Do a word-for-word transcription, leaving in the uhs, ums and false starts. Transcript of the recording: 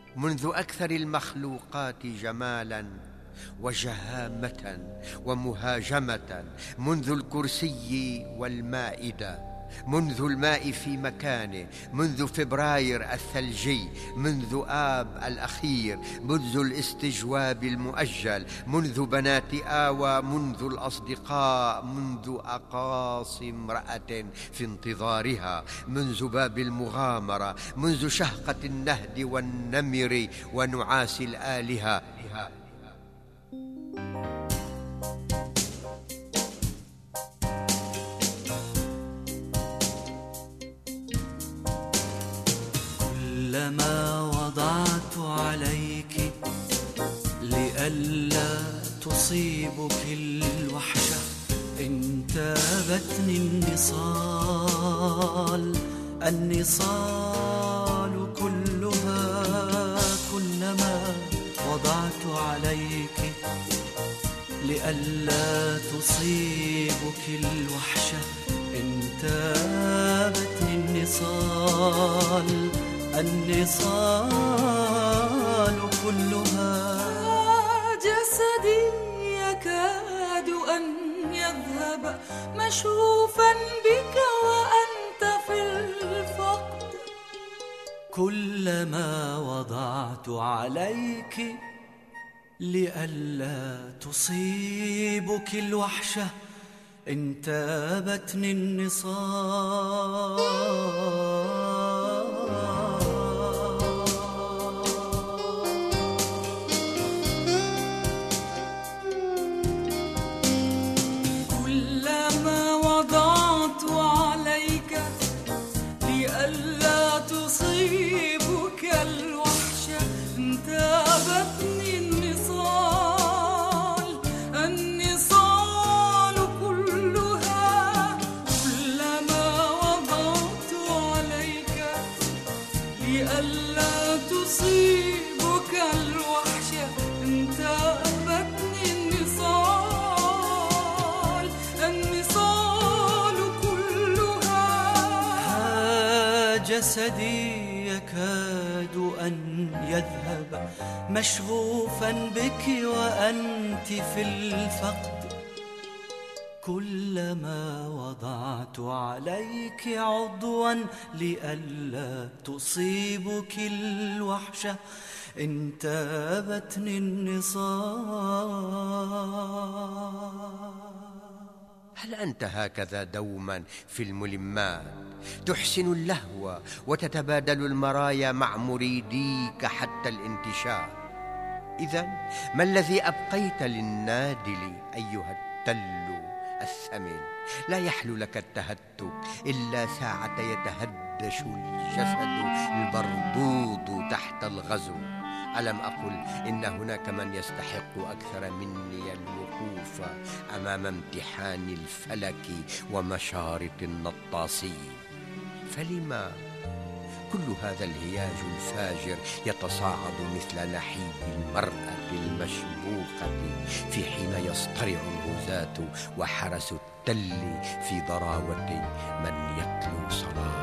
منذ أكثر المخلوقات جمالا وجهامة ومهاجمة، منذ الكرسي والمائدة، منذ الماء في مكانه، منذ فبراير الثلجي، منذ آب الأخير، منذ الاستجواب المؤجل، منذ بنات آوى، منذ الأصدقاء، منذ أقاصي امرأة في انتظارها، منذ باب المغامرة، منذ شهقة النهد والنمر ونعاس الآلهة. كلما وضعت عليك لئلا تصيبك الوحشة انتابتني النصال النصال كلها. كلما وضعت عليك لئلا تصيبك الوحشة انتابتني النصال النصال كلها. جسدي يكاد أن يذهب مشغوفا بك وأنت في الفقد. كلما وضعت عليك لئلا تصيبك الوحشة انتابتني النصال. كلما وضعت عليك لئلا تصيبك الوحشة انتابتني النصال النصال كلها. كلما وضعت عليك لئلا تصيبك الوحشة انتابتني النصال النصال كلها. جسدي يكاد أن يذهب مشغوفا بك وأنت في الفقد. كلما وضعت عليك عضوا لئلا تصيبك الوحشة انتابتني النصال. هل أنت هكذا دوما في الملمات تحسن اللهو وتتبادل المرايا مع مريديك حتى الانتشار؟ إذن ما الذي أبقيت للنادل أيها التل الثمن؟ لا يحلو لك التهتك إلا ساعة يتهدش الجسد البربوض تحت الغزو. ألم أقل إن هناك من يستحق أكثر مني الوقوف أمام امتحان الفلك ومشارط النطاسي؟ فلما كل هذا الهياج الفاجر يتصاعد مثل نحيب المرأة المشبوقة في حين يصطرع الغزاة وحرس التل في ضراوة من يتلو صلاة